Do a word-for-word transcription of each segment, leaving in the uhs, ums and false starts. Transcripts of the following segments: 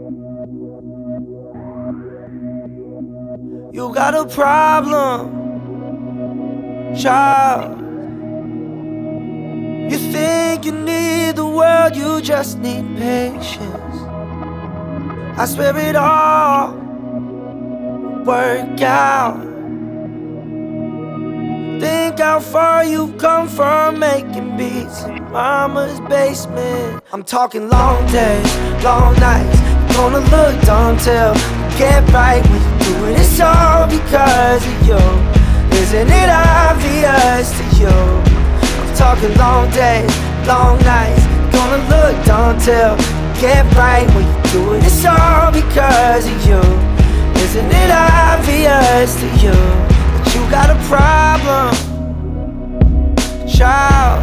You got a problem, child. You think you need the world, you just need patience. I swear it all work out. Think how far you've come from making beats in mama's basement. I'm talking long days, long nights. You're gonna look dumb till you get right when you do it. It's all because of you. Isn't it obvious to you? I'm talking long days, long nights. You're gonna look dumb till you get right when you do it. It's all because of you. Isn't it obvious to you that you got a problem, child?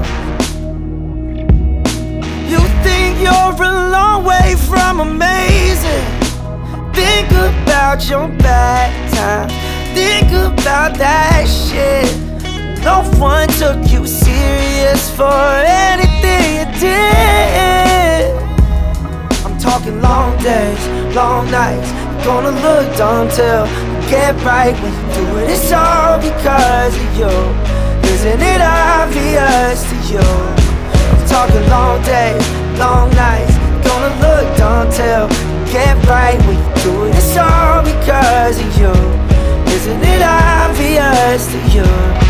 You think you're a long way from amazing. Think about your bad times. Think about that shit. No one took you serious for anything you did. I'm talking long days, long nights. You're gonna look dumb till you get right when you do it. It's all because of you. Isn't it obvious to you? I'm talking long days, long nights. You're gonna look dumb till you get right when you do it. It's all because of you. Isn't it obvious to you?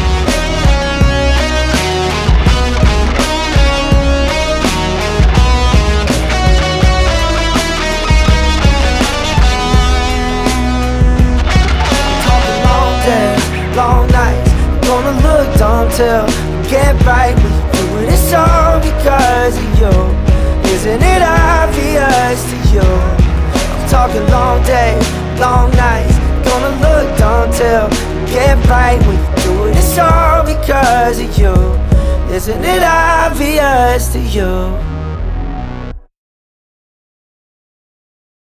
Long nights, you're gonna look dumb till you get right when you do it. It's all because of you. Isn't it obvious to you? I'm talking long days, long nights. You're gonna look dumb till you get right when you do it. It's all because of you. Isn't it obvious to you?